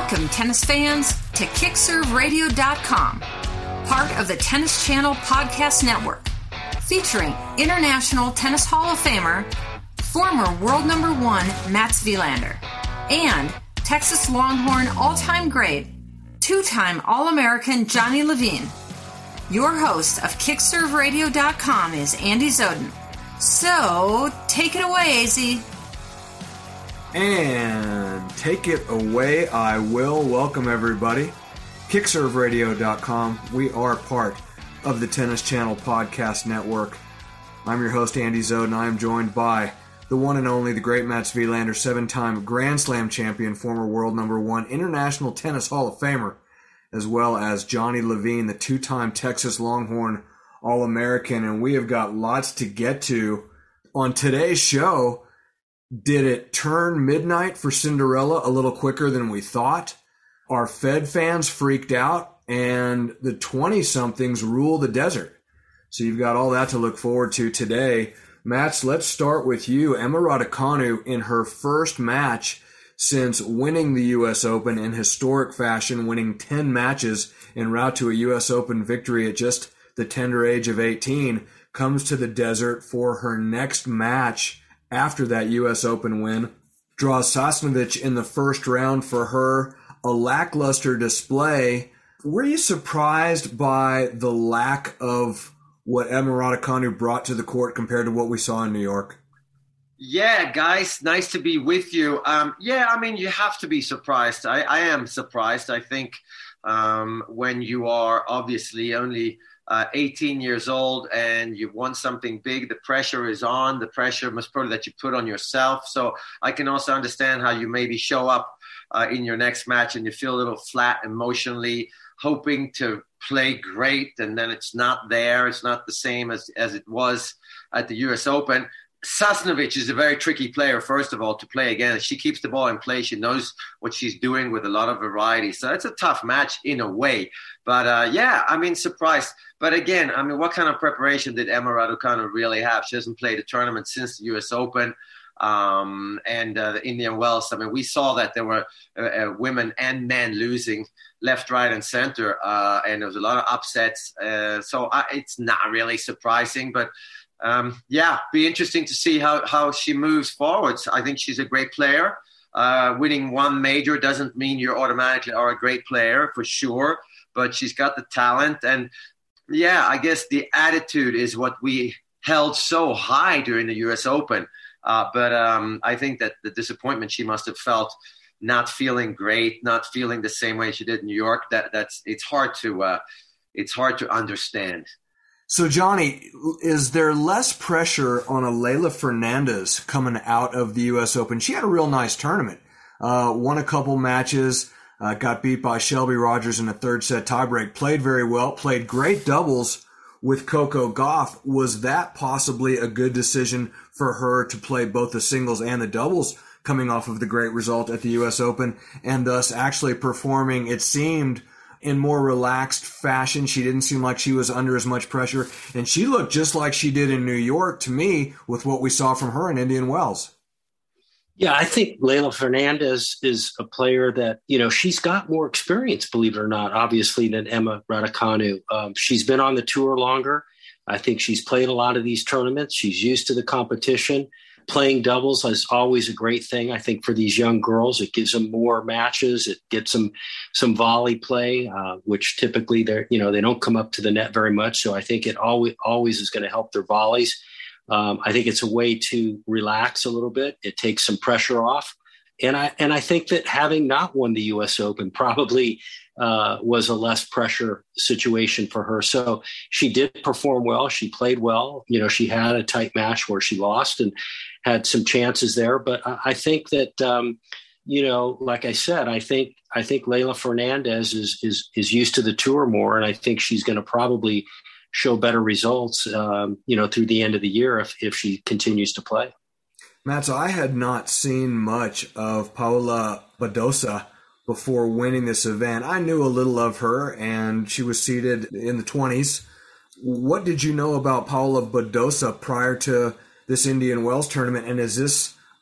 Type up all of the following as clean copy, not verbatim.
Welcome, tennis fans, to KickServeRadio.com, part of the Tennis Channel Podcast Network, featuring International Tennis Hall of Famer, former world number one Mats Wilander, and Texas Longhorn all-time great, two-time All-American Johnny Levine. Your host of KickServeRadio.com is Andy Zoden. So, take it away, AZ. And take it away, I will. Welcome, everybody. KickServeRadio.com. We are part of the Tennis Channel Podcast Network. I'm your host, Andy Zoden. I am joined by the one and only, the great Mats Wilander, seven-time Grand Slam champion, former world number one, International Tennis Hall of Famer, as well as Johnny Levine, the two-time Texas Longhorn All-American. And we have got lots to get to on today's show. Did it turn midnight for Cinderella a little quicker than we thought? Our Fed fans freaked out, and the 20-somethings rule the desert. So you've got all that to look forward to today. Mats, let's start with you. Emma Raducanu, in her first match since winning the U.S. Open in historic fashion, winning 10 matches en route to a U.S. Open victory at just the tender age of 18, comes to the desert for her next match after that U.S. Open win. Draws Sasnovich in the first round for her. A lackluster display. Were you surprised by the lack of what Emma Raducanu brought to the court compared to what we saw in New York? Yeah, guys, nice to be with you. You have to be surprised. I am surprised. I think when you are obviously only 18 years old and you've won something big, the pressure is on. The pressure must probably that you put on yourself. So I can also understand how you maybe show up in your next match and you feel a little flat emotionally, hoping to play great, and then it's not there. It's not the same as it was at the U.S. Open. Sasnovich is a very tricky player, first of all, to play against. She keeps the ball in play. She knows what she's doing with a lot of variety. So it's a tough match in a way. But, surprised. But again, what kind of preparation did Emma Raducanu really have? She hasn't played a tournament since the U.S. Open and the Indian Wells. We saw that there were women and men losing left, right, and center. And there was a lot of upsets. So it's not really surprising. But be interesting to see how she moves forward. I think she's a great player. Winning one major doesn't mean you automatically are a great player, for sure. But she's got the talent. And, I guess the attitude is what we held so high during the U.S. Open. But I think that the disappointment she must have felt, not feeling great, not feeling the same way she did in New York, it's hard to understand. So, Johnny, is there less pressure on a Leylah Fernandez coming out of the U.S. Open? She had a real nice tournament, won a couple matches, got beat by Shelby Rogers in a third set tiebreak, played very well, played great doubles with Coco Gauff. Was that possibly a good decision for her to play both the singles and the doubles coming off of the great result at the U.S. Open, and thus actually performing, it seemed, in more relaxed fashion? She didn't seem like she was under as much pressure, and she looked just like she did in New York to me with what we saw from her in Indian Wells. Yeah, I think Leylah Fernandez is a player that, she's got more experience, believe it or not, obviously, than Emma Raducanu. She's been on the tour longer. I think she's played a lot of these tournaments. She's used to the competition. Playing doubles is always a great thing, I think, for these young girls. It gives them more matches. It gets them some volley play, which typically they don't come up to the net very much. So I think it always is going to help their volleys. I think it's a way to relax a little bit. It takes some pressure off. And I think that having not won the U.S. Open probably was a less pressure situation for her. So she did perform well. She played well. She had a tight match where she lost and had some chances there. But I think that, like I said, I think Leylah Fernandez is used to the tour more. And I think she's going to probably show better results, through the end of the year if she continues to play. Mats, I had not seen much of Paula Badosa before winning this event. I knew a little of her, and she was seeded in the 20s. What did you know about Paula Badosa prior to this Indian Wells tournament, and is this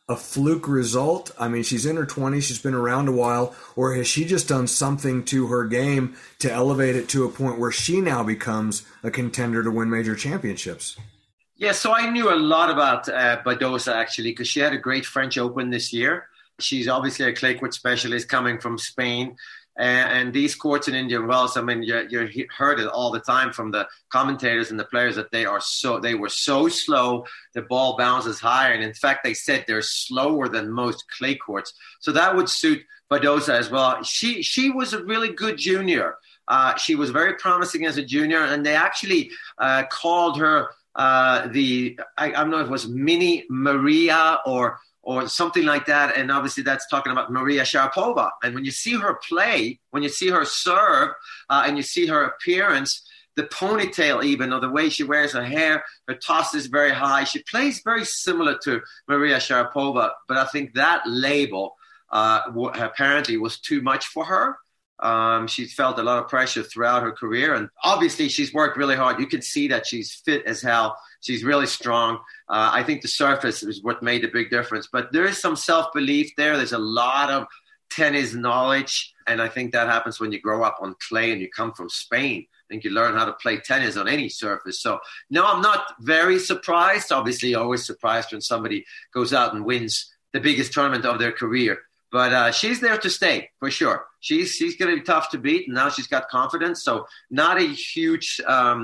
a fluke result? I mean, she's in her 20s, she's been around a while, or has she just done something to her game to elevate it to a point where she now becomes a contender to win major championships? Yeah, so I knew a lot about Badosa, actually, because she had a great French Open this year. She's obviously a clay court specialist coming from Spain. And these courts in Indian Wells, I mean, you heard it all the time from the commentators and the players that they were so slow, the ball bounces higher. And in fact, they said they're slower than most clay courts. So that would suit Badosa as well. She was a really good junior. She was very promising as a junior, and they actually called her I don't know if it was Mini Maria or something like that. And obviously that's talking about Maria Sharapova. And when you see her play, when you see her serve, and you see her appearance, the ponytail even, or the way she wears her hair, her toss is very high. She plays very similar to Maria Sharapova, but I think that label apparently was too much for her. She's felt a lot of pressure throughout her career, and obviously she's worked really hard. You can see that she's fit as hell. She's really strong. I think the surface is what made the big difference, but there is some self-belief there. There's a lot of tennis knowledge, and I think that happens when you grow up on clay and you come from Spain. I think you learn how to play tennis on any surface. So no, I'm not very surprised. Obviously, always surprised when somebody goes out and wins the biggest tournament of their career. But she's there to stay, for sure. She's going to be tough to beat, and now she's got confidence. So not a huge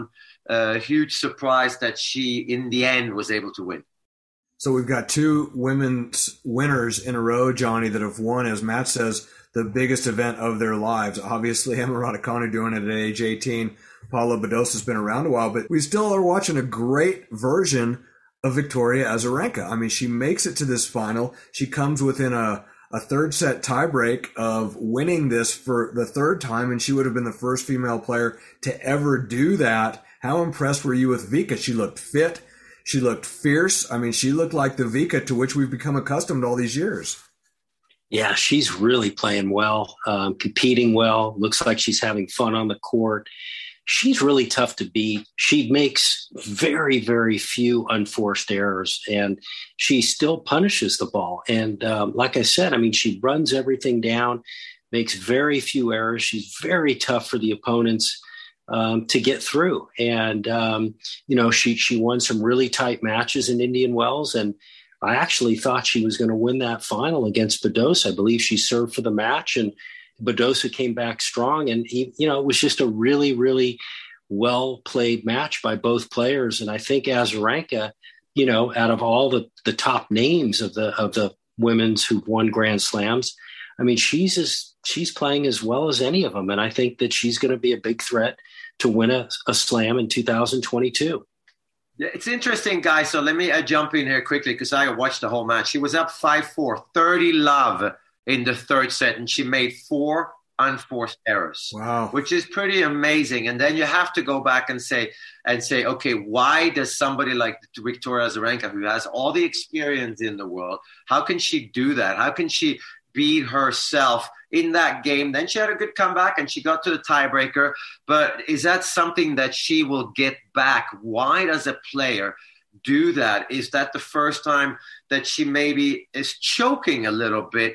surprise that she, in the end, was able to win. So we've got two women's winners in a row, Johnny, that have won, as Matt says, the biggest event of their lives. Obviously, Emma Raducanu doing it at age 18. Paula Badosa has been around a while, but we still are watching a great version of Victoria Azarenka. I mean, she makes it to this final. She comes within a third set tiebreak of winning this for the third time, and she would have been the first female player to ever do that. How impressed were you with Vika? She looked fit. She looked fierce. I mean, she looked like the Vika to which we've become accustomed all these years. Yeah, she's really playing well, competing well. Looks like she's having fun on the court. She's really tough to beat. She makes very, very few unforced errors, and she still punishes the ball. And like I said, I mean, she runs everything down, makes very few errors. She's very tough for the opponents to get through. And, she won some really tight matches in Indian Wells, and I actually thought she was going to win that final against Badosa. I believe she served for the match, and Badosa came back strong, and it was just a really, really well-played match by both players. And I think Azarenka, out of all the top names of the women's who've won Grand Slams, I mean, she's playing as well as any of them. And I think that she's going to be a big threat to win a slam in 2022. Yeah, it's interesting, guys. So let me jump in here quickly because I watched the whole match. She was up 5-4, 30 love in the third set, and she made 4 unforced errors. Wow. Which is pretty amazing. And then you have to go back and say, okay, why does somebody like Victoria Azarenka, who has all the experience in the world, how can she do that? How can she beat herself in that game? Then she had a good comeback and she got to the tiebreaker. But is that something that she will get back? Why does a player do that? Is that the first time that she maybe is choking a little bit?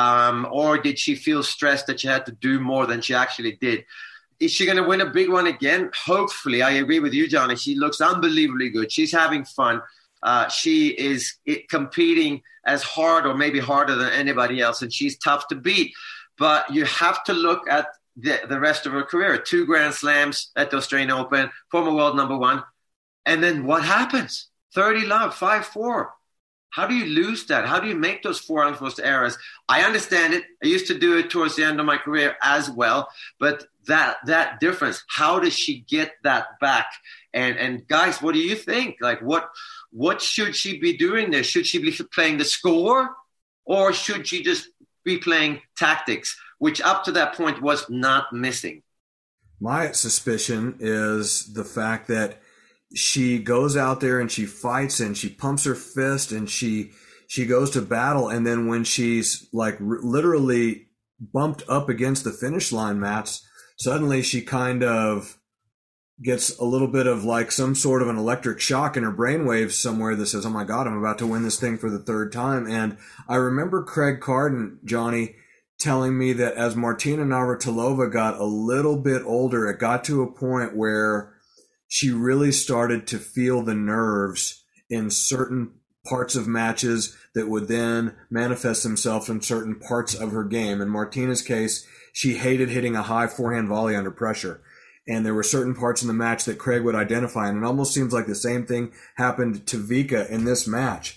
Or did she feel stressed that she had to do more than she actually did? Is she going to win a big one again? Hopefully. I agree with you, Johnny. She looks unbelievably good. She's having fun. She is competing as hard or maybe harder than anybody else, and she's tough to beat. But you have to look at the rest of her career. 2 Grand Slams at the Australian Open, former world number 1. And then what happens? 30 love, 5-4. How do you lose that? How do you make those 4 unforced errors? I understand it. I used to do it towards the end of my career as well. But that difference, how does she get that back? And guys, what do you think? Like, what should she be doing there? Should she be playing the score, or should she just be playing tactics, which up to that point was not missing? My suspicion is the fact that she goes out there and she fights and she pumps her fist and she goes to battle. And then when she's like literally bumped up against the finish line, Mats, suddenly she kind of gets a little bit of like some sort of an electric shock in her brainwaves somewhere that says, oh my God, I'm about to win this thing for the third time. And I remember Craig Carden, Johnny, telling me that as Martina Navratilova got a little bit older, it got to a point where she really started to feel the nerves in certain parts of matches that would then manifest themselves in certain parts of her game. In Martina's case, she hated hitting a high forehand volley under pressure. And there were certain parts in the match that Craig would identify. And it almost seems like the same thing happened to Vika in this match.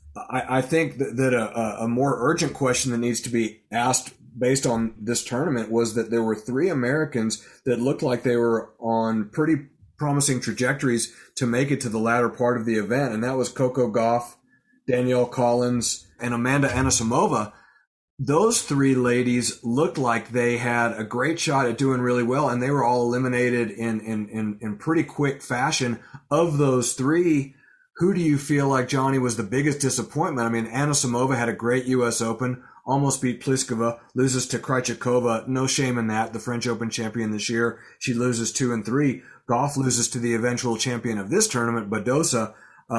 I think that a more urgent question that needs to be asked based on this tournament was that there were 3 Americans that looked like they were on pretty promising trajectories to make it to the latter part of the event. And that was Coco Gauff, Danielle Collins, and Amanda Anisimova. Those 3 ladies looked like they had a great shot at doing really well, and they were all eliminated in pretty quick fashion. Of those 3, who do you feel like, Johnny, was the biggest disappointment? I mean, Anisimova had a great U.S. Open, almost beat Pliskova, loses to Krejcikova. No shame in that, the French Open champion this year. She loses 2-3. Gauff loses to the eventual champion of this tournament, Badosa,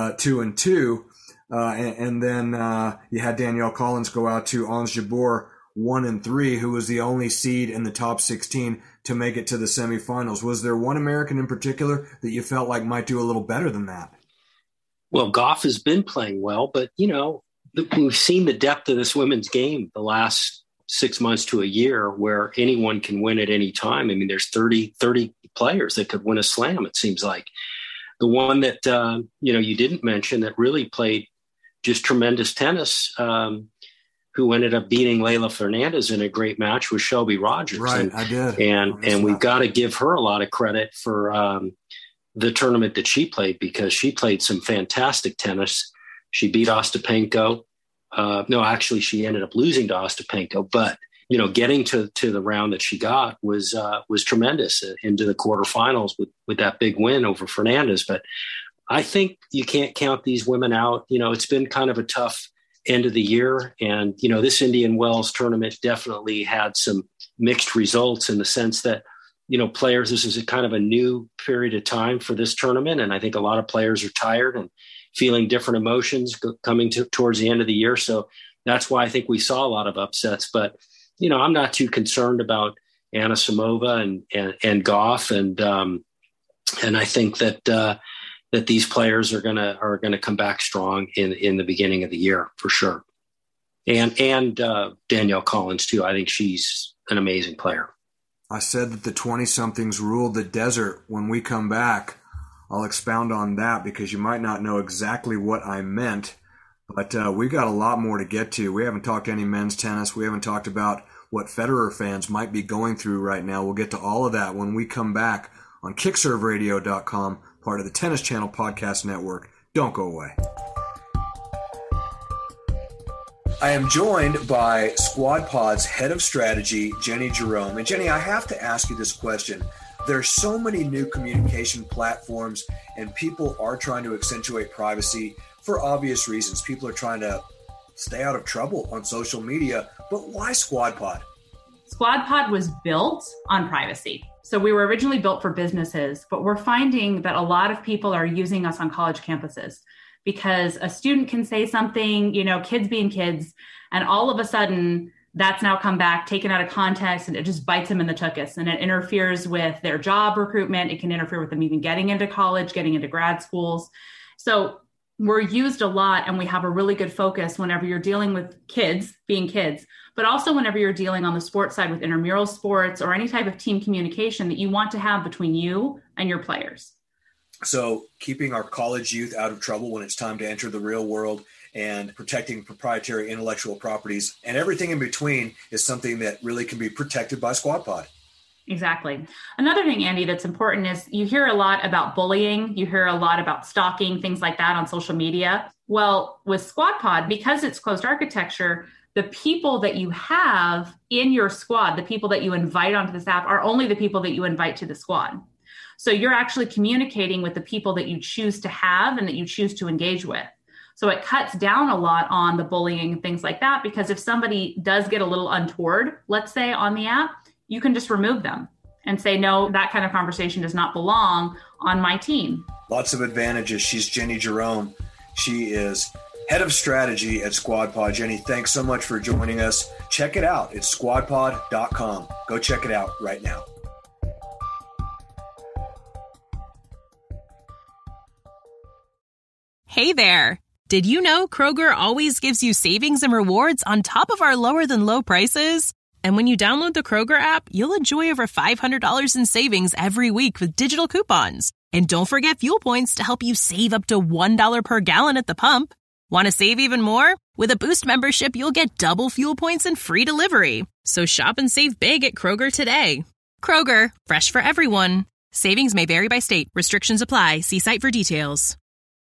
2-2. And then you had Danielle Collins go out to Ons Jabeur 1-3, who was the only seed in the top 16 to make it to the semifinals. Was there one American in particular that you felt like might do a little better than that? Well, Gauff has been playing well, but, you know, we've seen the depth of this women's game the last 6 months to a year where anyone can win at any time. I mean, there's 30 players that could win a slam, it seems like. The one that, you didn't mention that really played just tremendous tennis, who ended up beating Leylah Fernandez in a great match was Shelby Rogers. Right, I did. And we've got to give her a lot of credit for the tournament that she played, because she played some fantastic tennis. She beat Ostapenko. She ended up losing to Ostapenko, but getting to the round that she got was tremendous into the quarterfinals with that big win over Fernandez. But I think you can't count these women out. It's been kind of a tough end of the year. And, this Indian Wells tournament definitely had some mixed results in the sense that, players, this is a kind of a new period of time for this tournament. And I think a lot of players are tired and feeling different emotions coming towards the end of the year. So that's why I think we saw a lot of upsets. But, I'm not too concerned about Anisimova and Gauff. And I think that these players are gonna come back strong in the beginning of the year for sure. And Danielle Collins too. I think she's an amazing player. I said that the 20-somethings ruled the desert. When we come back, I'll expound on that because you might not know exactly what I meant. But we've got a lot more to get to. We haven't talked any men's tennis. We haven't talked about what Federer fans might be going through right now. We'll get to all of that when we come back on KickServeRadio.com, part of the Tennis Channel Podcast Network. Don't go away. I am joined by Squad Pod's head of strategy, Jenny Jerome. And Jenny, I have to ask you this question. There's so many new communication platforms, and people are trying to accentuate privacy for obvious reasons. People are trying to stay out of trouble on social media. But why Squad Pod? Squad Pod was built on privacy. So we were originally built for businesses, but we're finding that a lot of people are using us on college campuses because a student can say something, kids being kids, and all of a sudden that's now come back, taken out of context, and it just bites them in the tuchus, and it interferes with their job recruitment. It can interfere with them even getting into college, getting into grad schools. So we're used a lot, and we have a really good focus whenever you're dealing with kids being kids, but also whenever you're dealing on the sports side with intramural sports or any type of team communication that you want to have between you and your players. So keeping our college youth out of trouble when it's time to enter the real world and protecting proprietary intellectual properties and everything in between is something that really can be protected by Squad Pod. Exactly. Another thing, Andy, that's important is you hear a lot about bullying. You hear a lot about stalking, things like that on social media. Well, with Squad Pod, because it's closed architecture, the people that you have in your squad, the people that you invite onto this app are only the people that you invite to the squad. So you're actually communicating with the people that you choose to have and that you choose to engage with. So it cuts down a lot on the bullying and things like that, because if somebody does get a little untoward, let's say on the app, you can just remove them and say, no, that kind of conversation does not belong on my team. Lots of advantages. She's Jenny Jerome. She is head of strategy at SquadPod. Jenny, thanks so much for joining us. Check it out. It's squadpod.com. Go check it out right now. Hey there. Did you know Kroger always gives you savings and rewards on top of our lower than low prices? And when you download the Kroger app, you'll enjoy over $500 in savings every week with digital coupons. And don't forget fuel points to help you save up to $1 per gallon at the pump. Want to save even more? With a Boost membership, you'll get double fuel points and free delivery. So shop and save big at Kroger today. Kroger, fresh for everyone. Savings may vary by state. Restrictions apply. See site for details.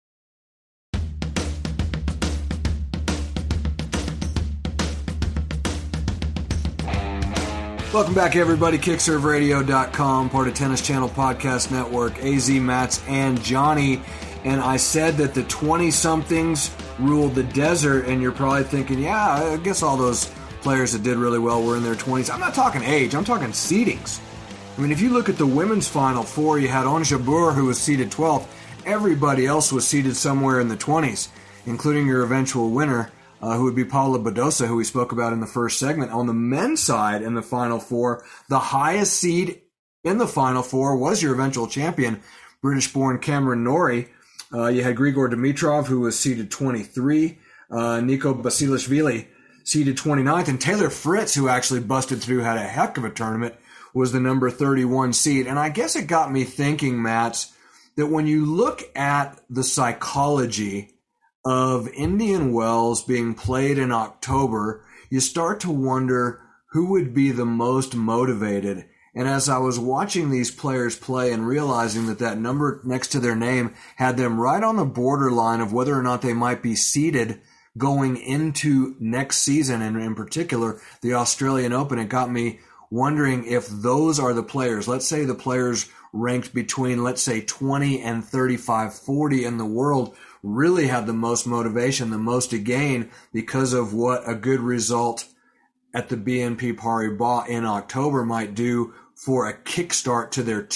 Welcome back, everybody. KickServeRadio.com, part of Tennis Channel Podcast Network. AZ, Mats, and Johnny. And I said that the 20-somethings ruled the desert, and you're probably thinking, yeah, I guess all those players that did really well were in their 20s. I'm not talking age. I'm talking seedings. I mean, if you look at the women's Final Four, you had Ons Jabeur, who was seeded 12th. Everybody else was seeded somewhere in the 20s, including your eventual winner, who would be Paula Badosa, who we spoke about in the first segment. On the men's side in the Final Four, the highest seed in the Final Four was your eventual champion, British-born Cameron Norrie. You had Grigor Dimitrov, who was seeded 23, Nico Basilashvili seeded 29th, and Taylor Fritz, who actually busted through, had a heck of a tournament, was the number 31 seed. And I guess it got me thinking, Mats, that when you look at the psychology of Indian Wells being played in October, you start to wonder who would be the most motivated. And as I was watching these players play and realizing that that number next to their name had them right on the borderline of whether or not they might be seeded going into next season, and in particular the Australian Open, it got me wondering if those are the players. Let's say the players ranked between, let's say, 20 and 35, 40 in the world really had the most motivation, the most to gain because of what a good result at the BNP Paribas in October might do for a kickstart to their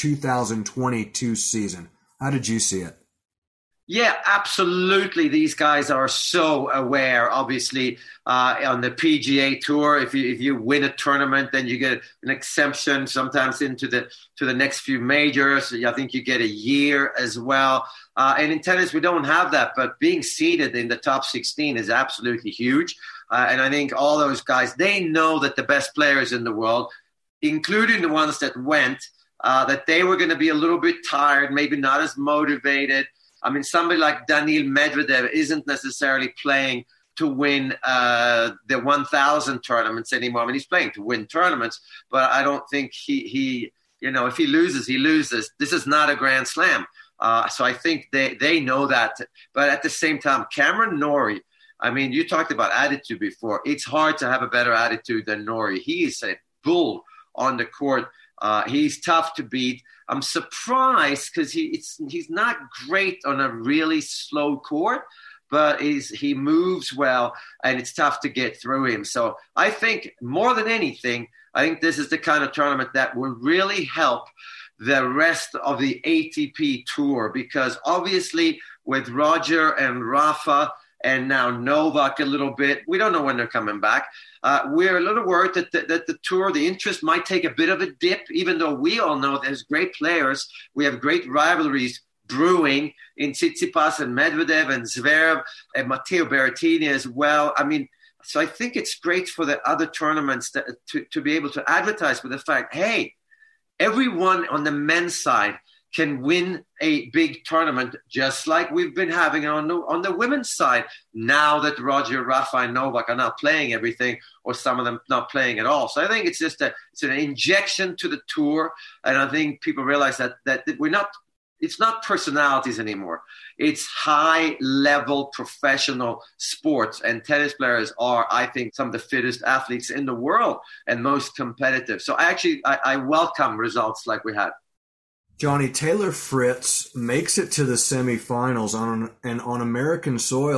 2022 season. How did you see it? Yeah, absolutely. These guys are so aware. Obviously, on the PGA Tour, if you win a tournament, then you get an exemption sometimes into the next few majors. I think you get a year as well. And in tennis, we don't have that. But being seeded in the top 16 is absolutely huge. And I think all those guys, they know that the best players in the world, including the ones that went, that they were going to be a little bit tired, maybe not as motivated. I mean, somebody like Daniil Medvedev isn't necessarily playing to win the 1,000 tournaments anymore. I mean, he's playing to win tournaments, but I don't think he if he loses, he loses. This is not a Grand Slam. So I think they know that. But at the same time, Cameron Norrie, I mean, you talked about attitude before. It's hard to have a better attitude than Norrie. He is a bull on the court. He's tough to beat. I'm surprised because he's not great on a really slow court, but he moves well, and it's tough to get through him. So I think more than anything, I think this is the kind of tournament that will really help the rest of the ATP Tour, because obviously with Roger and Rafa and now Novak a little bit, we don't know when they're coming back. We're a little worried that the tour, the interest might take a bit of a dip, even though we all know there's great players. We have great rivalries brewing in Tsitsipas and Medvedev and Zverev and Matteo Berrettini as well. I mean, so I think it's great for the other tournaments to be able to advertise with the fact, hey, everyone on the men's side can win a big tournament, just like we've been having on the women's side. Now that Roger, Rafa, and Novak are not playing everything, or some of them not playing at all. So I think it's just it's an injection to the tour, and I think people realize that we're not. It's not personalities anymore. It's high-level professional sports, and tennis players are, I think, some of the fittest athletes in the world and most competitive. So I welcome results like we had. Johnny, Taylor Fritz makes it to the semifinals on American soil.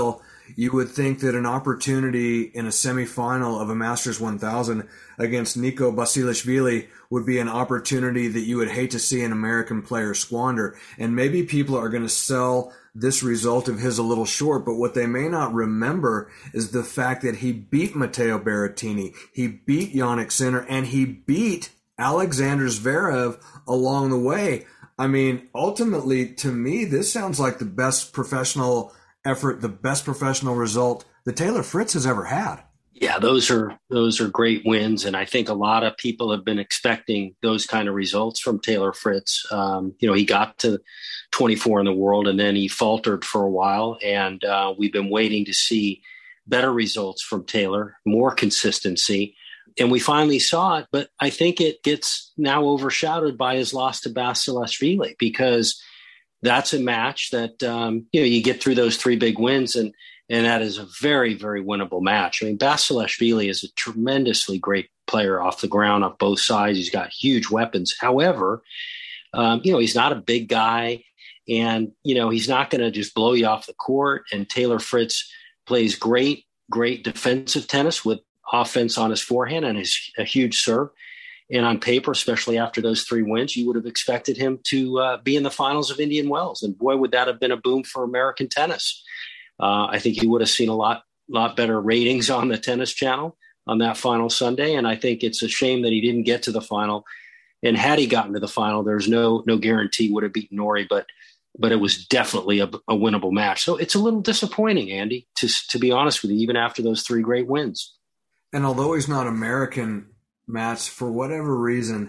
you would think that an opportunity in a semifinal of a Masters 1000 against Nico Basilashvili would be an opportunity that you would hate to see an American player squander. And maybe people are going to sell this result of his a little short, but what they may not remember is the fact that he beat Matteo Berrettini, he beat Jannik Sinner, and he beat Alexander Zverev along the way. I mean, ultimately, to me, this sounds like the best professional effort, the best professional result that Taylor Fritz has ever had. Yeah, those are great wins, and I think a lot of people have been expecting those kind of results from Taylor Fritz. He got to 24 in the world, and then he faltered for a while, and we've been waiting to see better results from Taylor, more consistency, and we finally saw it. But I think it gets now overshadowed by his loss to Basilashvili, because that's a match that you get through those three big wins, and that is a very, very winnable match. I mean, Basilashvili is a tremendously great player off the ground on both sides. He's got huge weapons. However, he's not a big guy, and, he's not going to just blow you off the court. And Taylor Fritz plays great defensive tennis with offense on his forehand and a huge serve. And on paper, especially after those three wins, you would have expected him to be in the finals of Indian Wells. And boy, would that have been a boom for American tennis. I think he would have seen a lot better ratings on the Tennis Channel on that final Sunday. And I think it's a shame that he didn't get to the final. And had he gotten to the final, there's no guarantee would have beaten Norrie, but it was definitely a winnable match. So it's a little disappointing, Andy, to be honest with you, even after those three great wins. And although he's not American, Mats, for whatever reason,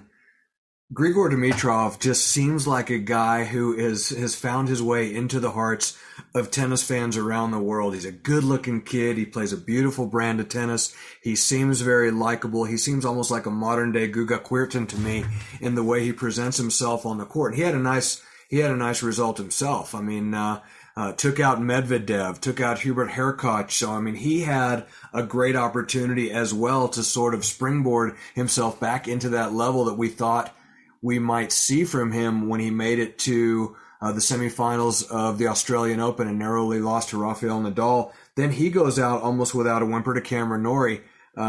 Grigor Dimitrov just seems like a guy who has found his way into the hearts of tennis fans around the world. He's a good-looking kid. He plays a beautiful brand of tennis. He seems very likable. He seems almost like a modern-day Guga Kuerten to me in the way he presents himself on the court. He had a nice result himself. I mean, took out Medvedev, took out Hubert Hurkacz. So, I mean, he had a great opportunity as well to sort of springboard himself back into that level that we thought we might see from him when he made it to the semifinals of the Australian Open and narrowly lost to Rafael Nadal. Then he goes out almost without a whimper to Cameron Norrie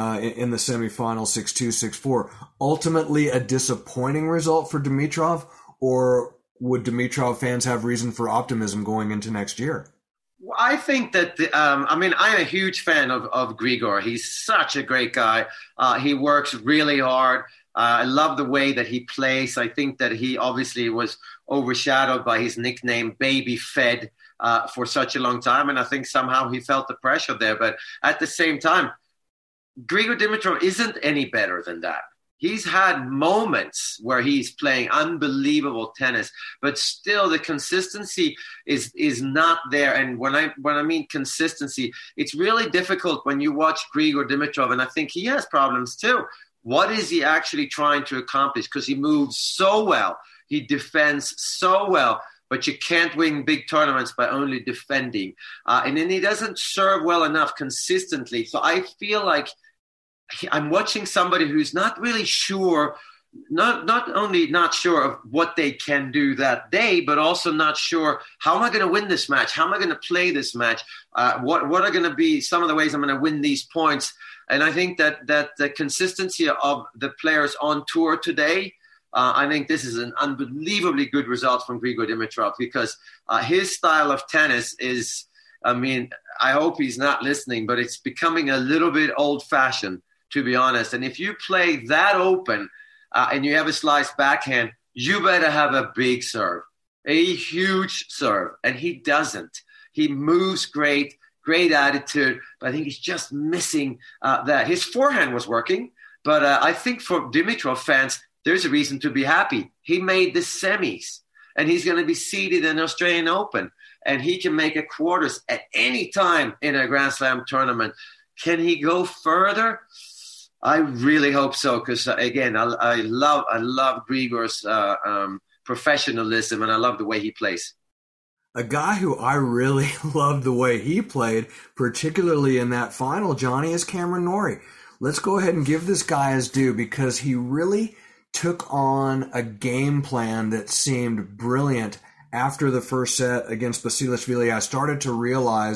in the semifinals, 6-2, 6-4. Ultimately, a disappointing result for Dimitrov, or would Dimitrov fans have reason for optimism going into next year? I think that, I'm a huge fan of Grigor. He's such a great guy. He works really hard. I love the way that he plays. I think that he obviously was overshadowed by his nickname Baby Fed for such a long time. And I think somehow he felt the pressure there. But at the same time, Grigor Dimitrov isn't any better than that. He's had moments where he's playing unbelievable tennis, but still the consistency is not there. And when I mean consistency, it's really difficult when you watch Grigor Dimitrov, and I think he has problems too. What is he actually trying to accomplish? Because he moves so well, he defends so well, but you can't win big tournaments by only defending. And then he doesn't serve well enough consistently. So I feel like I'm watching somebody who's not really sure, not only not sure of what they can do that day, but also not sure, how am I going to win this match? How am I going to play this match? What are going to be some of the ways I'm going to win these points? And I think that the consistency of the players on tour today, I think this is an unbelievably good result from Grigor Dimitrov, because his style of tennis is, I hope he's not listening, but it's becoming a little bit old-fashioned, to be honest. And if you play that open and you have a sliced backhand, you better have a big serve, a huge serve. And he doesn't. He moves great attitude, but I think he's just missing that. His forehand was working, but I think for Dimitrov fans, there's a reason to be happy. He made the semis, and he's going to be seeded in Australian Open, and he can make a quarters at any time in a Grand Slam tournament. Can he go further? I really hope so, because again, I love Grigor's professionalism, and I love the way he plays. A guy who I really loved the way he played, particularly in that final, Johnny, is Cameron Norrie. Let's go ahead and give this guy his due, because he really took on a game plan that seemed brilliant after the first set against Basilashvili. I started to realize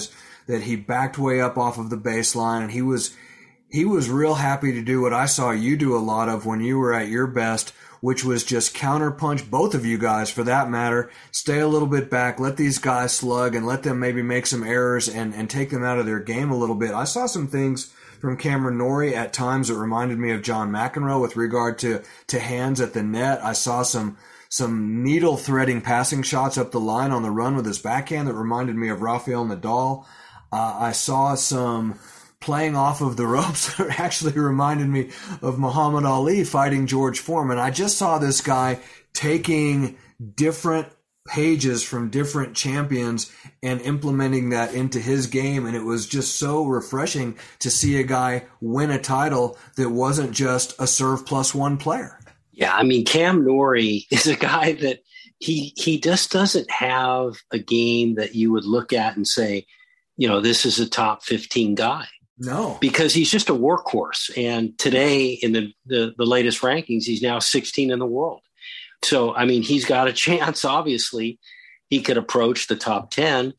that he backed way up off of the baseline, and he was real happy to do what I saw you do a lot of when you were at your best, which was just counterpunch, both of you guys for that matter, stay a little bit back, let these guys slug and let them maybe make some errors and take them out of their game a little bit. I saw some things from Cameron Norrie at times that reminded me of John McEnroe with regard to hands at the net. I saw some needle threading passing shots up the line on the run with his backhand that reminded me of Rafael Nadal. I saw some playing off of the ropes that actually reminded me of Muhammad Ali fighting George Foreman. I just saw this guy taking different pages from different champions and implementing that into his game, and it was just so refreshing to see a guy win a title that wasn't just a serve plus one player. Yeah, I mean, Cam Norrie is a guy that he just doesn't have a game that you would look at and say, you know, this is a top 15 guy. No, because he's just a workhorse. And today in the latest rankings, he's now 16 in the world. So, I mean, he's got a chance. Obviously, he could approach the top 10.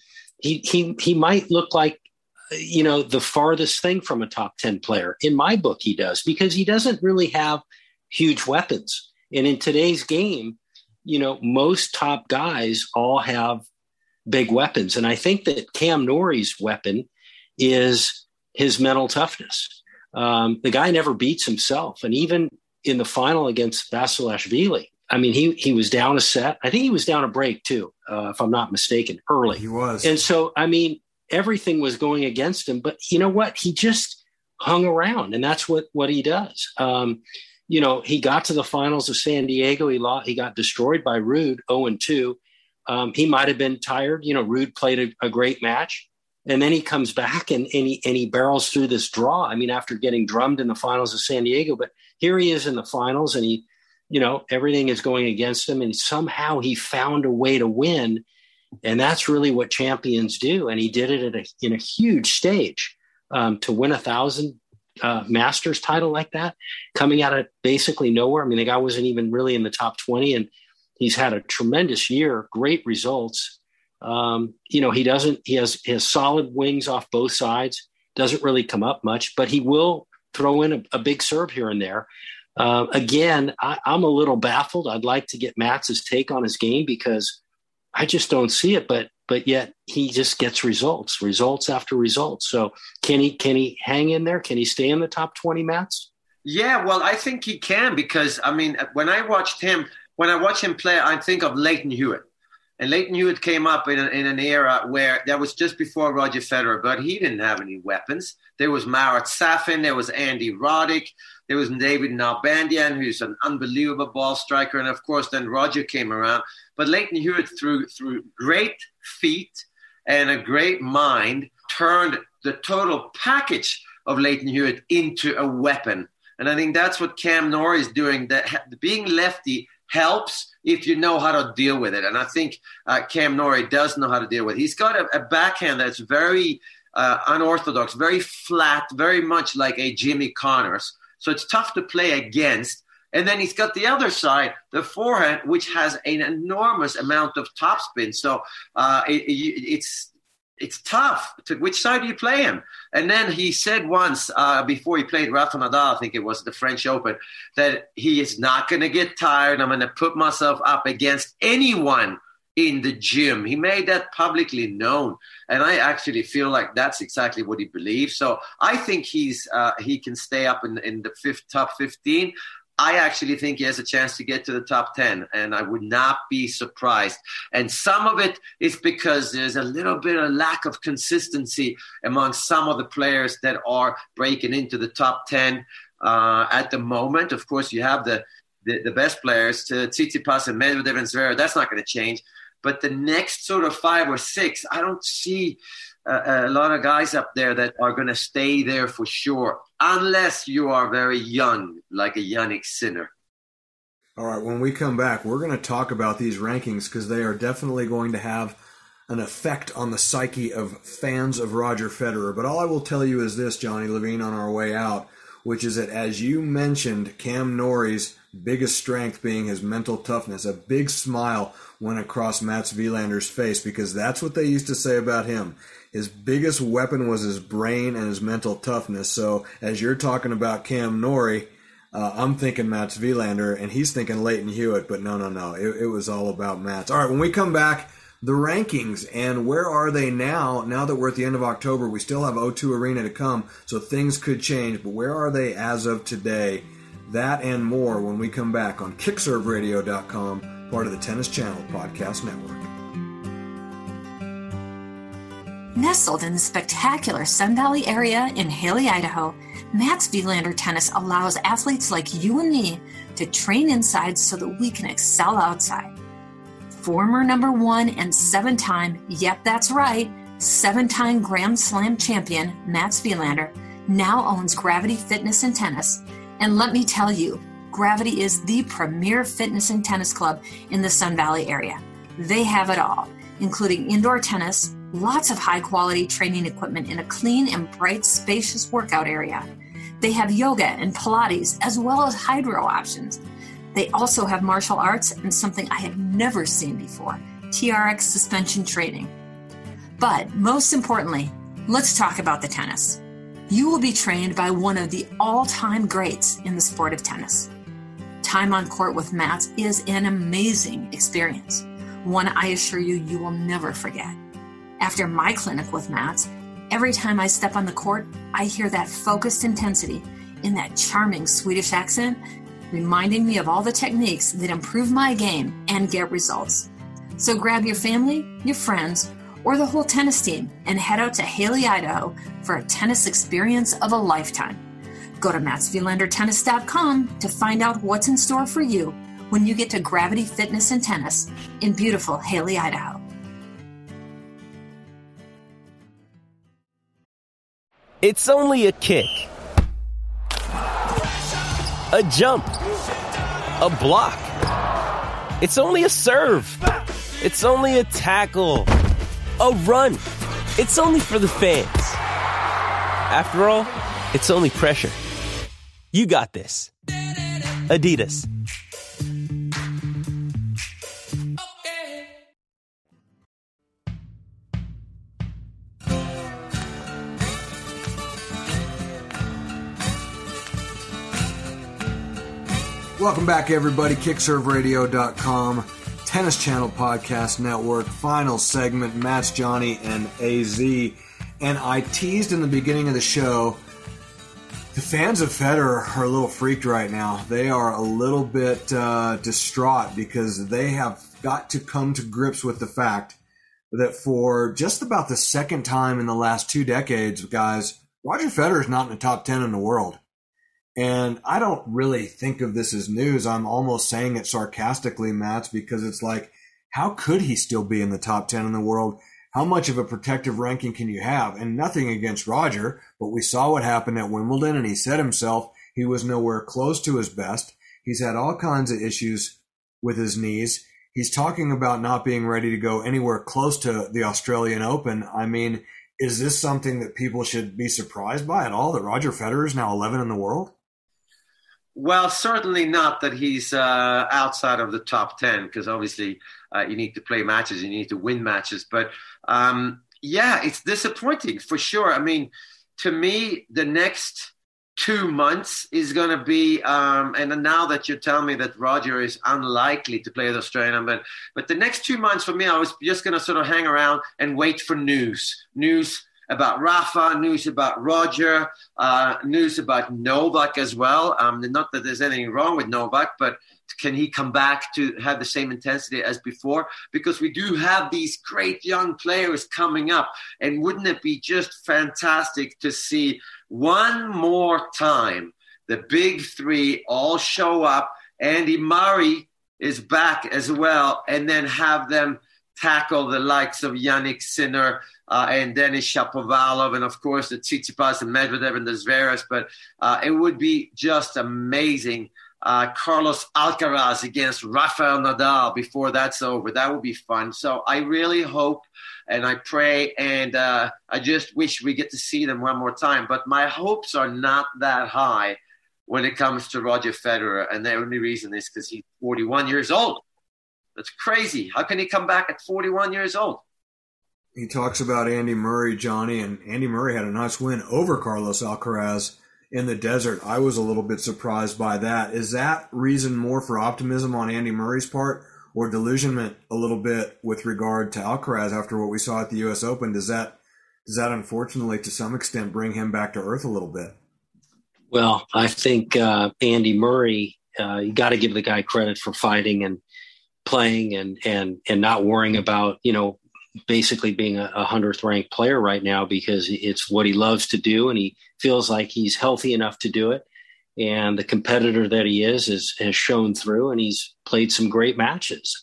He might look like, you know, the farthest thing from a top 10 player. In my book, he does, because he doesn't really have huge weapons. And in today's game, you know, most top guys all have big weapons. And I think that Cam Norrie's weapon is his mental toughness. The guy never beats himself. And even in the final against Vasilashvili, I mean, he was down a set. I think he was down a break too, if I'm not mistaken, early. He was. And so, I mean, everything was going against him. But you know what? He just hung around, and that's what he does. You know, he got to the finals of San Diego. He got destroyed by Ruud, 0-2. He might have been tired. You know, Ruud played a great match. And then he comes back and he barrels through this draw. I mean, after getting drummed in the finals of San Diego, but here he is in the finals, and he, you know, everything is going against him, and somehow he found a way to win. And that's really what champions do. And he did it in a huge stage, to win 1,000 Masters title like that, coming out of basically nowhere. I mean, the guy wasn't even really in the top 20, and he's had a tremendous year, great results. You know, he has solid wings off both sides, doesn't really come up much, but he will throw in a big serve here and there. Again, I'm a little baffled. I'd like to get Mats's take on his game, because I just don't see it, but yet he just gets results after results. So can he hang in there? Can he stay in the top 20, Mats? Yeah, well, I think he can, because, I mean, when I watch him play, I think of Lleyton Hewitt. And Lleyton Hewitt came up in an era where that was just before Roger Federer, but he didn't have any weapons. There was Marat Safin, there was Andy Roddick, there was David Nalbandian, who's an unbelievable ball striker, and of course then Roger came around. But Lleyton Hewitt, through great feet and a great mind, turned the total package of Lleyton Hewitt into a weapon. And I think that's what Cam Norrie is doing. That being lefty helps if you know how to deal with it. And I think Cam Norrie does know how to deal with it. He's got a backhand that's very unorthodox, very flat, very much like a Jimmy Connors. So it's tough to play against. And then he's got the other side, the forehand, which has an enormous amount of topspin. So it's tough. To which side do you play him? And then he said once before he played Rafa Nadal, I think it was the French Open, that he is not going to get tired. I'm going to put myself up against anyone in the gym. He made that publicly known. And I actually feel like that's exactly what he believes. So I think he can stay up in the top 15. I actually think he has a chance to get to the top 10, and I would not be surprised. And some of it is because there's a little bit of lack of consistency among some of the players that are breaking into the top 10 at the moment. Of course, you have the best players, Tsitsipas and Medvedev and Zverev. That's not going to change. But the next sort of 5 or 6, I don't see a lot of guys up there that are going to stay there for sure, unless you are very young, like a Jannik Sinner. All right, when we come back, we're going to talk about these rankings, because they are definitely going to have an effect on the psyche of fans of Roger Federer. But all I will tell you is this, Johnny Levine, on our way out, which is that, as you mentioned, Cam Norrie's biggest strength being his mental toughness. A big smile went across Mats Wielander's face, because that's what they used to say about him. his biggest weapon was his brain and his mental toughness. So as you're talking about Cam Norrie, I'm thinking Mats Wilander, and he's thinking Leighton Hewitt, but no. It was all about Mats. All right, when we come back, the rankings, and where are they now? Now that we're at the end of October, we still have O2 Arena to come, so things could change, but where are they as of today? That and more when we come back on KickServeRadio.com, part of the Tennis Channel Podcast Network. Nestled in the spectacular Sun Valley area in Haley, Idaho, Mats Wilander Tennis allows athletes like you and me to train inside so that we can excel outside. Former number 1 and 7-time, yep, that's right, 7-time Grand Slam champion Mats Wilander now owns Gravity Fitness and Tennis. And let me tell you, Gravity is the premier fitness and tennis club in the Sun Valley area. They have it all, including indoor tennis, lots of high-quality training equipment in a clean and bright, spacious workout area. They have yoga and Pilates, as well as hydro options. They also have martial arts and something I have never seen before, TRX suspension training. But most importantly, let's talk about the tennis. You will be trained by one of the all-time greats in the sport of tennis. Time on court with Mats is an amazing experience, one I assure you will never forget. After my clinic with Mats, every time I step on the court, I hear that focused intensity in that charming Swedish accent, reminding me of all the techniques that improve my game and get results. So grab your family, your friends, or the whole tennis team and head out to Haley, Idaho for a tennis experience of a lifetime. Go to MatsWilanderTennis.com to find out what's in store for you when you get to Gravity Fitness and Tennis in beautiful Haley, Idaho. It's only a kick, a jump, a block. It's only a serve. It's only a tackle, a run. It's only for the fans. After all, it's only pressure. You got this. Adidas. Welcome back, everybody. KickServeRadio.com, Tennis Channel Podcast Network, final segment, Mats, Johnny, and AZ. And I teased in the beginning of the show, the fans of Federer are a little freaked right now. They are a little bit distraught because they have got to come to grips with the fact that for just about the second time in the last 2 decades, guys, Roger Federer is not in the top 10 in the world. And I don't really think of this as news. I'm almost saying it sarcastically, Mats, because it's like, how could he still be in the top 10 in the world? How much of a protective ranking can you have? And nothing against Roger, but we saw what happened at Wimbledon, and he said himself he was nowhere close to his best. He's had all kinds of issues with his knees. He's talking about not being ready to go anywhere close to the Australian Open. I mean, is this something that people should be surprised by at all, that Roger Federer is now 11 in the world? Well, certainly not that he's outside of the top 10, because obviously you need to play matches, you need to win matches. But yeah, it's disappointing for sure. I mean, to me, the next 2 months is going to be, and now that you're telling me that Roger is unlikely to play the Australian, but the next 2 months for me, I was just going to sort of hang around and wait for news about Rafa, news about Roger, news about Novak as well. Not that there's anything wrong with Novak, but can he come back to have the same intensity as before? Because we do have these great young players coming up. And wouldn't it be just fantastic to see one more time the big three all show up? Andy Murray is back as well, and then have them tackle the likes of Yannick Sinner and Denis Shapovalov, and of course the Tsitsipas and Medvedev and the Zverev. But it would be just amazing. Carlos Alcaraz against Rafael Nadal before that's over. That would be fun. So I really hope and I pray and I just wish we get to see them one more time. But my hopes are not that high when it comes to Roger Federer. And the only reason is because he's 41 years old. That's crazy. How can he come back at 41 years old? he talks about Andy Murray, Johnny, and Andy Murray had a nice win over Carlos Alcaraz in the desert. I was a little bit surprised by that. Is that reason more for optimism on Andy Murray's part, or delusionment a little bit with regard to Alcaraz after what we saw at the U.S. Open? Does that unfortunately to some extent bring him back to earth a little bit? Well, I think Andy Murray, you got to give the guy credit for fighting and playing and not worrying about, basically being a 100th ranked player right now, because it's what he loves to do, and he feels like he's healthy enough to do it. And the competitor that he has shown through, and he's played some great matches.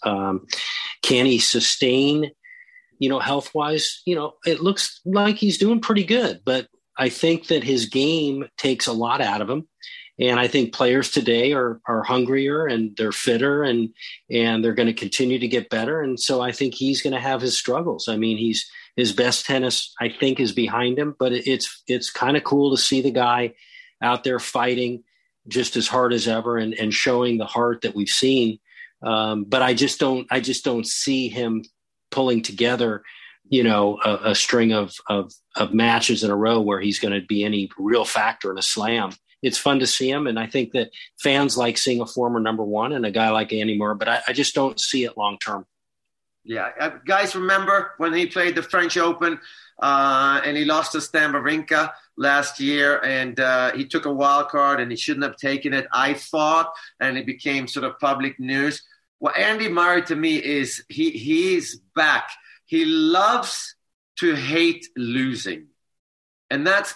Can he sustain, health wise? It looks like he's doing pretty good, but I think that his game takes a lot out of him. And I think players today are hungrier, and they're fitter, and they're going to continue to get better. And so I think he's going to have his struggles. I mean, his best tennis, I think, is behind him, but it's kind of cool to see the guy out there fighting just as hard as ever and showing the heart that we've seen. But I just don't see him pulling together, a string of matches in a row where he's going to be any real factor in a slam. It's fun to see him, and I think that fans like seeing a former number one and a guy like Andy Murray, but I just don't see it long term. Yeah, guys, remember when he played the French Open and he lost to Stan Wawrinka last year, and he took a wild card and he shouldn't have taken it, I thought, and it became sort of public news. Well, Andy Murray to me is he's back. He loves to hate losing. And that's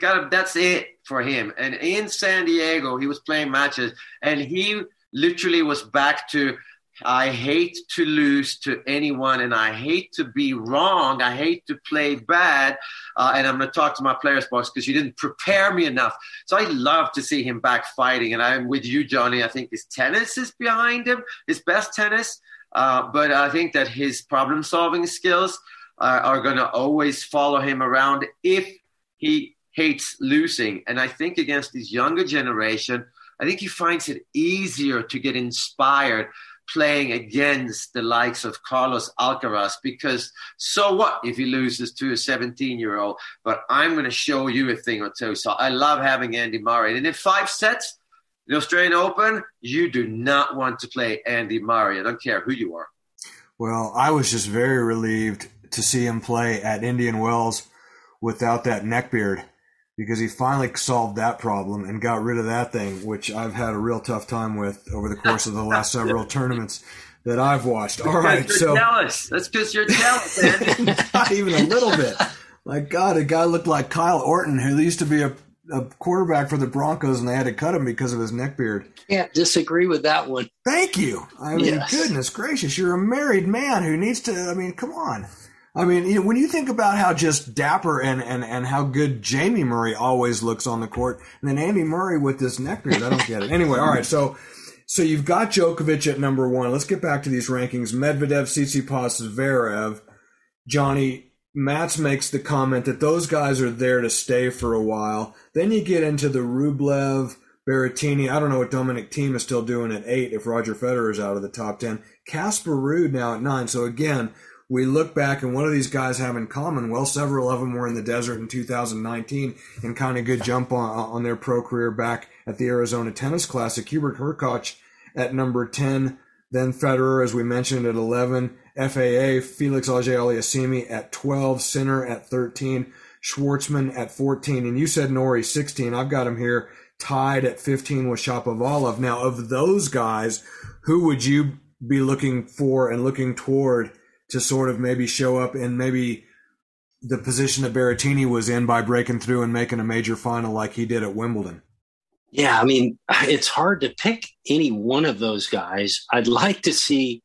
it for him. And in San Diego, he was playing matches, and he literally was back to, I hate to lose to anyone, and I hate to be wrong. I hate to play bad. And I'm going to talk to my players box because you didn't prepare me enough. So I love to see him back fighting. And I'm with you, Johnny. I think his tennis is behind him, his best tennis. But I think that his problem-solving skills are going to always follow him around if he hates losing. And I think against this younger generation, I think he finds it easier to get inspired playing against the likes of Carlos Alcaraz, because so what if he loses to a 17-year-old? But I'm going to show you a thing or two. So I love having Andy Murray. And in 5 sets, the Australian Open, you do not want to play Andy Murray. I don't care who you are. Well, I was just very relieved to see him play at Indian Wells without that neckbeard, because he finally solved that problem and got rid of that thing, which I've had a real tough time with over the course of the last several tournaments that I've watched. All right, you're jealous. That's because you're jealous, man. Not even a little bit. My God, a guy looked like Kyle Orton, who used to be a quarterback for the Broncos, and they had to cut him because of his neckbeard. Can't disagree with that one. Thank you. I mean, yes. Goodness gracious, you're a married man who needs to, I mean, come on. I mean, when you think about how just dapper and how good Jamie Murray always looks on the court, and then Andy Murray with this neckbeard, I don't get it. Anyway, all right, so you've got Djokovic at number 1. Let's get back to these rankings. Medvedev, Tsitsipas, Zverev. Johnny, Mats makes the comment that those guys are there to stay for a while. Then you get into the Rublev, Berrettini. I don't know what Dominic Thiem is still doing at 8 if Roger Federer is out of the top 10. Casper Ruud now at 9. So again, we look back, and what do these guys have in common? Well, several of them were in the desert in 2019 and kind of good jump on their pro career back at the Arizona Tennis Classic. Hubert Hurkacz at number 10, then Federer, as we mentioned, at 11, FAA, Felix Auger-Aliassime at 12, Sinner at 13, Schwartzman at 14, and you said Norrie 16. I've got him here tied at 15 with Shapovalov. Now, of those guys, who would you be looking for and looking toward to sort of maybe show up in maybe the position that Berrettini was in by breaking through and making a major final like he did at Wimbledon? Yeah, I mean, it's hard to pick any one of those guys. I'd like to see,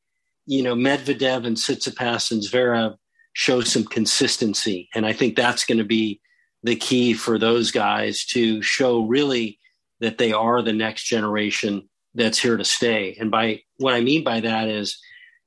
Medvedev and Tsitsipas and Zverev show some consistency. And I think that's going to be the key for those guys to show really that they are the next generation that's here to stay. And by what I mean by that is,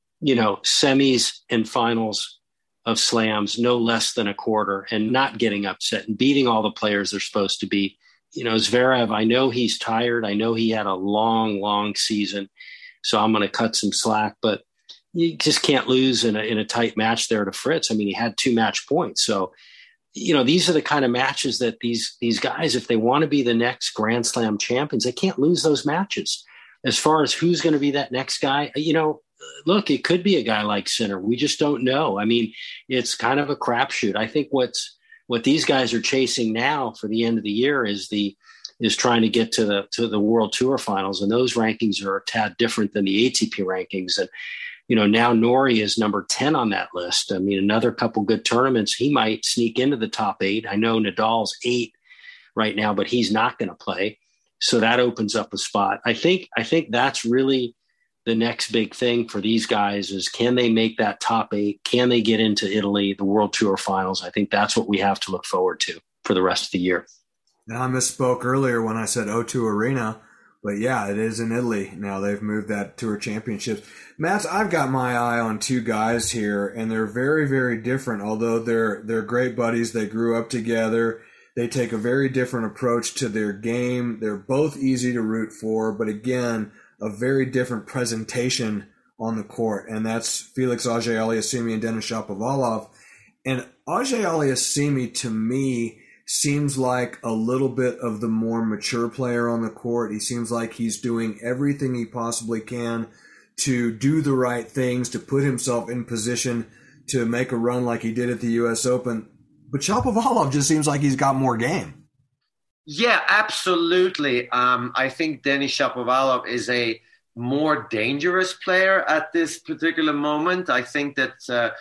semis and finals of slams, no less than a quarter, and not getting upset and beating all the players they're supposed to beat. Zverev, I know he's tired. I know he had a long, long season, so I'm going to cut some slack. But, you just can't lose in a tight match there to Fritz. I mean, he had 2 match points. So, these are the kind of matches that these guys, if they want to be the next Grand Slam champions, they can't lose those matches. As far as who's going to be that next guy, look, it could be a guy like Sinner. We just don't know. I mean, it's kind of a crapshoot. I think what these guys are chasing now for the end of the year is trying to get to the World Tour finals, and those rankings are a tad different than the ATP rankings. And now Norrie is number 10 on that list. I mean, another couple good tournaments, he might sneak into the top 8. I know Nadal's 8 right now, but he's not going to play. So that opens up a spot. I think that's really the next big thing for these guys is, can they make that top 8? Can they get into Italy, the World Tour finals? I think that's what we have to look forward to for the rest of the year. Now, I misspoke earlier when I said O2 Arena, but yeah, it is in Italy. Now they've moved that Tour Championships. Mats, I've got my eye on 2 guys here, and they're very, very different. Although they're great buddies, they grew up together. They take a very different approach to their game. They're both easy to root for, but again, a very different presentation on the court, and that's Felix Auger-Aliassime and Denis Shapovalov. And Auger-Aliassime, to me, seems like a little bit of the more mature player on the court. He seems like he's doing everything he possibly can to do the right things, to put himself in position to make a run like he did at the U.S. Open. But Shapovalov just seems like he's got more game. Yeah, absolutely. I think Denis Shapovalov is a more dangerous player at this particular moment. I think that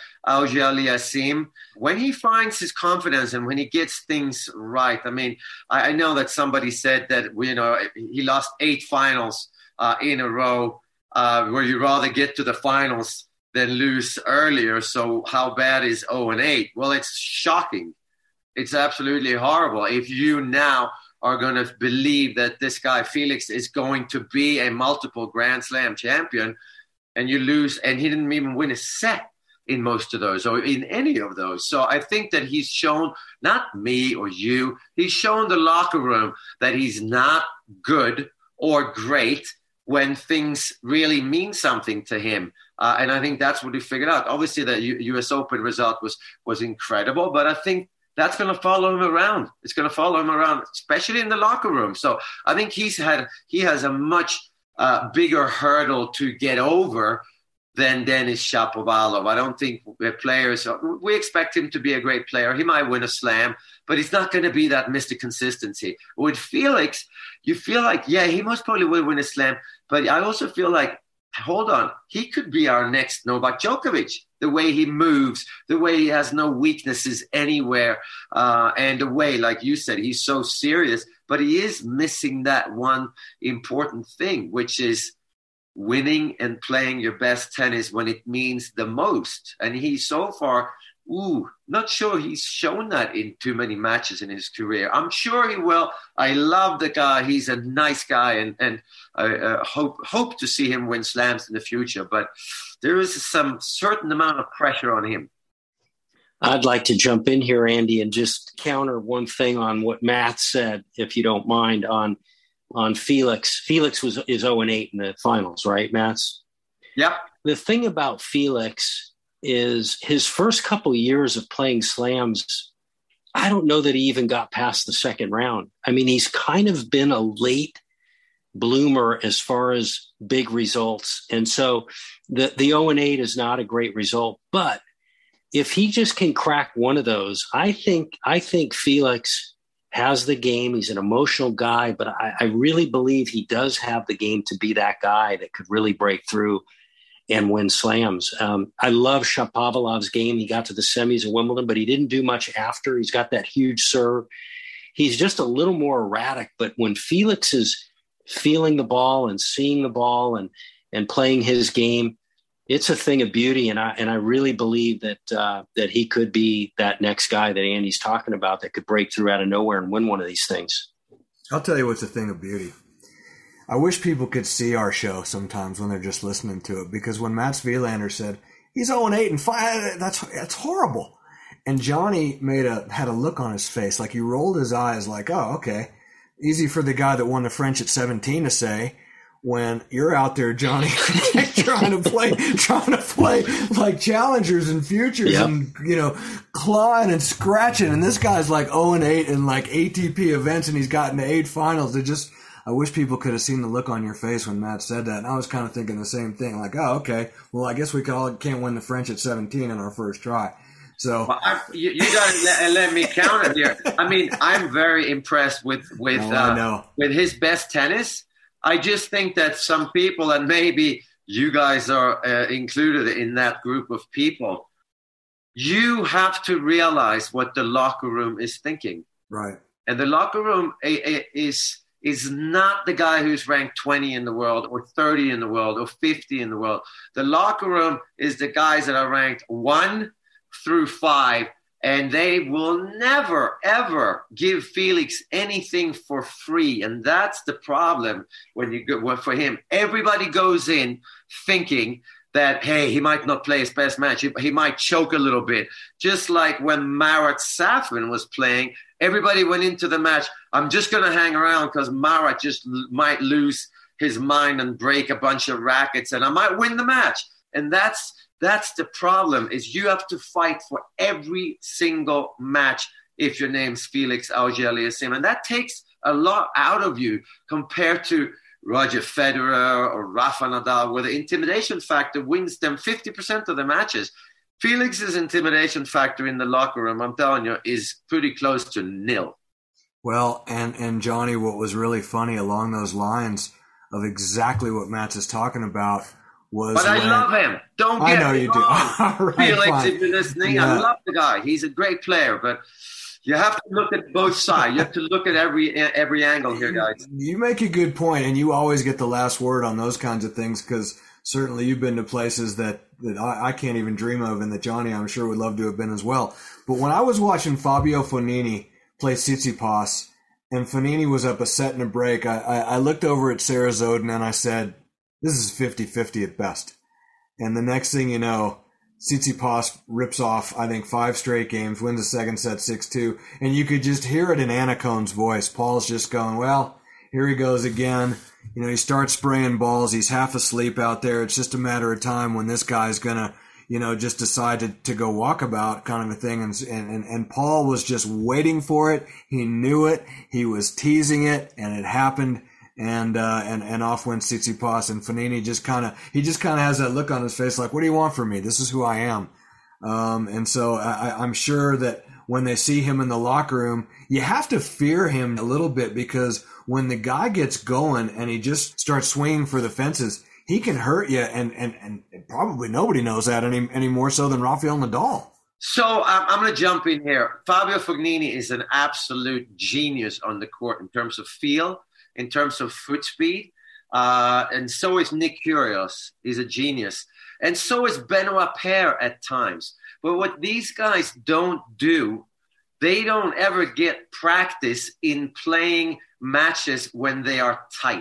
Auger-Aliassime, when he finds his confidence and when he gets things right, I mean, I know that somebody said that, he lost 8 finals in a row, where you rather get to the finals than lose earlier. So how bad is 0-8? Well, it's shocking. It's absolutely horrible. If you now are going to believe that this guy, Felix, is going to be a multiple Grand Slam champion, and you lose, and he didn't even win a set in most of those or in any of those. So I think that he's shown, not me or you, he's shown the locker room that he's not good or great when things really mean something to him. And I think that's what he figured out. Obviously, the U.S. Open result was incredible, but I think that's going to follow him around. It's going to follow him around, especially in the locker room. So I think he has a much bigger hurdle to get over than Denis Shapovalov. I don't think we expect him to be a great player. He might win a slam, but he's not going to be that Mr. Consistency. With Felix, you feel like, yeah, he most probably will win a slam, but I also feel like, hold on, he could be our next Novak Djokovic. The way he moves, the way he has no weaknesses anywhere, and the way, like you said, he's so serious, but he is missing that one important thing, which is winning and playing your best tennis when it means the most. And he's so far, not sure he's shown that in too many matches in his career. I'm sure he will. I love the guy. He's a nice guy, and I hope to see him win slams in the future. But there is some certain amount of pressure on him. I'd like to jump in here, Andy, and just counter one thing on what Matt said, if you don't mind, on Felix. Felix is 0-8 in the finals, right, Matt? Yep. The thing about Felix is his first couple of years of playing slams, I don't know that he even got past the second round. I mean, he's kind of been a late bloomer as far as big results. And so the 0-8 is not a great result, but if he just can crack one of those, I think Felix has the game. He's an emotional guy, but I really believe he does have the game to be that guy that could really break through and win slams. I love Shapovalov's game. He got to the semis at Wimbledon, but he didn't do much after. He's got that huge serve. He's just a little more erratic, but when Felix is feeling the ball and seeing the ball and playing his game, it's a thing of beauty. And I really believe that he could be that next guy that Andy's talking about that could break through out of nowhere and win one of these things. I'll tell you what's a thing of beauty. I wish people could see our show sometimes when they're just listening to it, because when Mats Wilander said he's 0-8 and 5, that's horrible. And Johnny had a look on his face, like he rolled his eyes like, oh, okay. Easy for the guy that won the French at 17 to say. when you're out there, Johnny, trying to play like challengers and futures and, clawing and scratching. And this guy's like 0-8 in like ATP events and he's gotten to 8 finals. I wish people could have seen the look on your face when Matt said that. And I was kind of thinking the same thing, like, oh, okay, well, I guess we can't win the French at 17 in our first try. So you gotta let me counter here. I mean, I'm very impressed with his best tennis. I just think that some people, and maybe you guys are included in that group of people, you have to realize what the locker room is thinking. Right. And the locker room is not the guy who's ranked 20 in the world or 30 in the world or 50 in the world. The locker room is the guys that are ranked 1 through 5, and they will never, ever give Felix anything for free. And that's the problem when you go for him. Everybody goes in thinking that, hey, he might not play his best match. He might choke a little bit. Just like when Marat Safin was playing, everybody went into the match, I'm just going to hang around because Marat just might lose his mind and break a bunch of rackets and I might win the match. And that's the problem, is you have to fight for every single match if your name's Felix Auger-Aliassime. And that takes a lot out of you compared to Roger Federer or Rafa Nadal, where the intimidation factor wins them 50% of the matches. Felix's intimidation factor in the locker room, I'm telling you, is pretty close to nil. Well, and Johnny, what was really funny along those lines of exactly what Matt's is talking about was... But I love him. Don't get me wrong. I know you do. All right, Felix, fine. if you're listening, yeah. I love the guy. He's a great player, but you have to look at both sides. You have to look at every angle here, guys. You make a good point, and you always get the last word on those kinds of things because certainly you've been to places that I can't even dream of and that Johnny, I'm sure, would love to have been as well. But when I was watching Fabio Fognini play Tsitsipas and Fognini was up a set and a break, I looked over at Sarah Zoden and I said, this is 50-50 at best. And the next thing you know, Tsitsipas rips off, I think, 5 straight games, wins the second set 6-2, and you could just hear it in Anna Cohn's voice. Paul's just going, well, here he goes again. He starts spraying balls. He's half asleep out there. It's just a matter of time when this guy's going to, just decide to go walkabout kind of a thing. And Paul was just waiting for it. He knew it. He was teasing it, and it happened. And off went Tsitsipas, and Fognini just kind of has that look on his face like, what do you want from me? This is who I am. And so I'm sure that when they see him in the locker room, you have to fear him a little bit because when the guy gets going and he just starts swinging for the fences, he can hurt you. And probably nobody knows that any more so than Rafael Nadal. So I'm going to jump in here. Fabio Fognini is an absolute genius on the court in terms of feel, in terms of foot speed. And so is Nick Kyrgios. He's a genius. And so is Benoit Paire at times. But what these guys don't do, they don't ever get practice in playing matches when they are tight.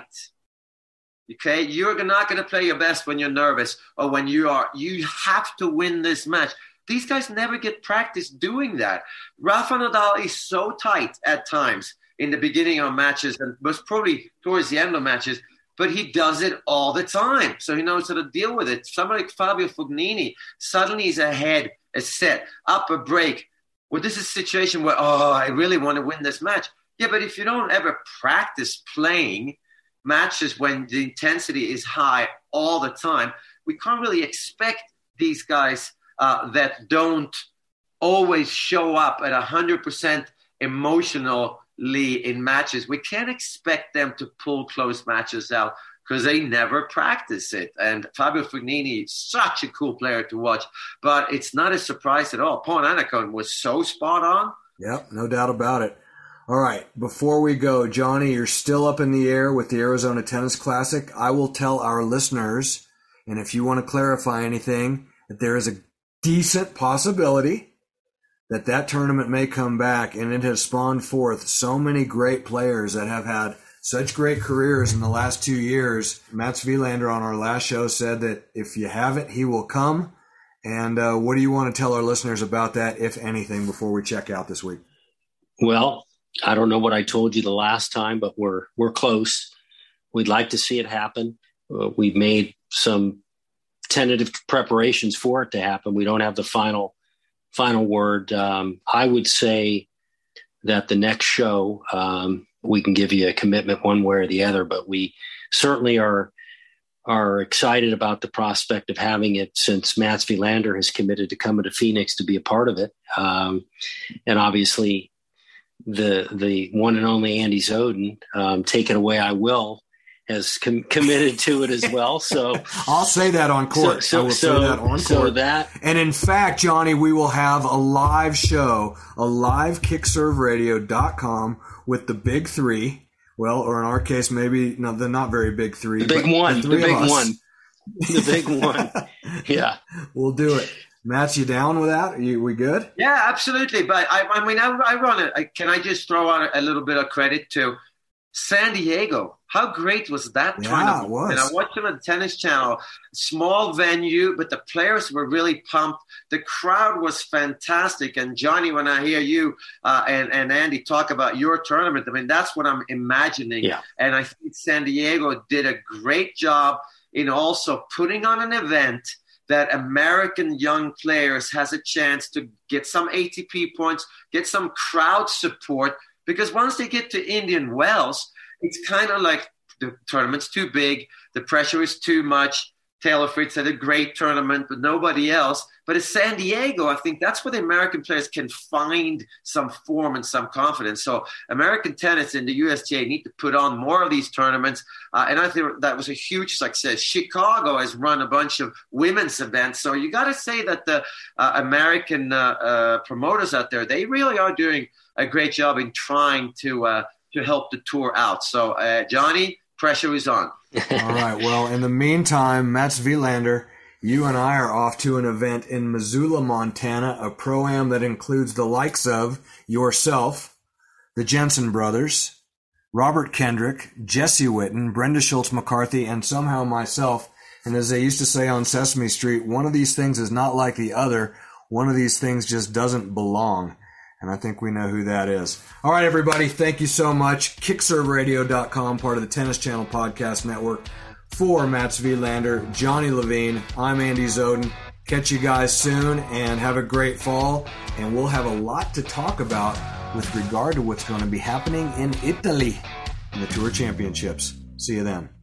Okay? You're not going to play your best when you're nervous or when you have to win this match. These guys never get practice doing that. Rafa Nadal is so tight at times in the beginning of matches and was probably towards the end of matches, but he does it all the time. So he knows how to deal with it. Somebody like Fabio Fognini, suddenly he's ahead, a set, up a break. Well, this is a situation where, I really want to win this match. Yeah, but if you don't ever practice playing matches when the intensity is high all the time, we can't really expect these guys that don't always show up at 100% emotionally in matches. We can't expect them to pull close matches out because they never practice it. And Fabio Fognini is such a cool player to watch, but it's not a surprise at all. Paul Anna Kohn was so spot on. Yep, no doubt about it. All right, before we go, Johnny, you're still up in the air with the Arizona Tennis Classic. I will tell our listeners, and if you want to clarify anything, that there is a decent possibility that tournament may come back, and it has spawned forth so many great players that have had such great careers in the last 2 years. Mats Wilander on our last show said that if you have it, he will come. And what do you want to tell our listeners about that, if anything, before we check out this week? Well, I don't know what I told you the last time, but we're close. We'd like to see it happen. We've made some tentative preparations for it to happen. We don't have the final word. I would say that the next show, we can give you a commitment one way or the other, but we certainly are excited about the prospect of having it, since Mats Wilander has committed to coming to Phoenix to be a part of it. And obviously the one and only Andy Zoden, Take It Away I Will, has committed to it as well. So I'll say that on court. I will say that on court. And in fact, Johnny, we will have a live show, a live kickserveradio.com with the big three. Well, or in our case, maybe the not very big three. The big one. The big one. Yeah. We'll do it. Matt, you down with that? We good? Yeah, absolutely. But I mean, I run it. Can I just throw out a little bit of credit to San Diego? How great was that tournament? It was. And I watched it on the Tennis Channel. Small venue, but the players were really pumped. The crowd was fantastic. And Johnny, when I hear you and Andy talk about your tournament, I mean, that's what I'm imagining. Yeah. And I think San Diego did a great job in also putting on an event that American young players has a chance to get some ATP points, get some crowd support. Because once they get to Indian Wells, it's kind of like the tournament's too big, the pressure is too much. Taylor Fritz had a great tournament, but nobody else. But at San Diego, I think that's where the American players can find some form and some confidence. So American tennis and the USTA need to put on more of these tournaments. And I think that was a huge success. Chicago has run a bunch of women's events. So you got to say that the American promoters out there, they really are doing a great job in trying to help the tour out. So, Johnny, pressure is on. All right. Well, in the meantime, Mats Wilander, you and I are off to an event in Missoula, Montana, a pro-am that includes the likes of yourself, the Jensen brothers, Robert Kendrick, Jesse Witten, Brenda Schultz-McCarthy, and somehow myself. And as they used to say on Sesame Street, one of these things is not like the other. One of these things just doesn't belong. And I think we know who that is. All right, everybody. Thank you so much. KickServeRadio.com, part of the Tennis Channel Podcast Network. For Mats Wilander, Johnny Levine, I'm Andy Zoden. Catch you guys soon and have a great fall. And we'll have a lot to talk about with regard to what's going to be happening in Italy in the Tour Championships. See you then.